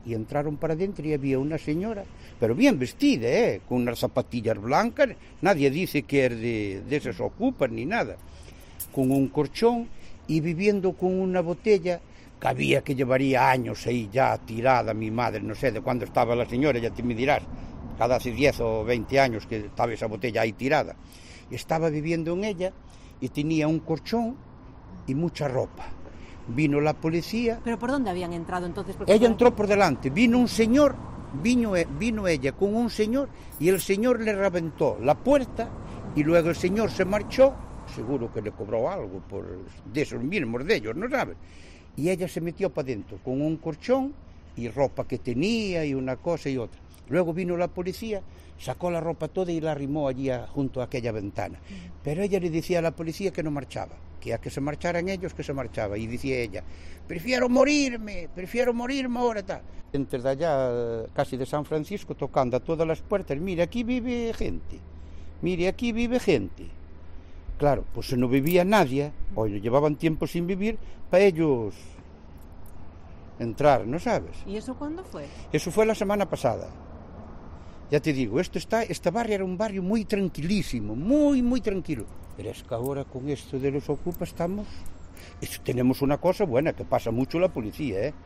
Y entraron para adentro y había una señora, pero bien vestida, con unas zapatillas blancas, nadie dice que es de esas ocupas ni nada, con un colchón y viviendo con una botella que había que llevaría años ahí ya tirada, mi madre, no sé de cuándo estaba la señora, ya te me dirás, cada hace 10 o 20 años que estaba esa botella ahí tirada. Y estaba viviendo en ella y tenía un colchón y mucha ropa. Vino la policía. ¿Pero por dónde habían entrado entonces? Ella entró por delante, vino un señor, vino ella con un señor y el señor le reventó la puerta y luego el señor se marchó, seguro que le cobró algo de esos mismos de ellos, ¿no sabes? Y ella se metió para adentro con un colchón y ropa que tenía y una cosa y otra. Luego vino la policía, sacó la ropa toda y la arrimó allí junto a aquella ventana. Pero ella le decía a la policía que no marchaba, que a que se marcharan ellos, que se marchaba. Y decía ella, prefiero morirme ahora. Tal. Desde allá, casi de San Francisco, tocando a todas las puertas, mire, aquí vive gente. Claro, pues si no vivía nadie, o llevaban tiempo sin vivir, para ellos entrar, ¿no sabes? ¿Y eso cuándo fue? Eso fue la semana pasada. Ya te digo, este barrio era un barrio muy tranquilísimo, muy tranquilo. Pero es que ahora con esto de los ocupas tenemos una cosa buena, que pasa mucho la policía,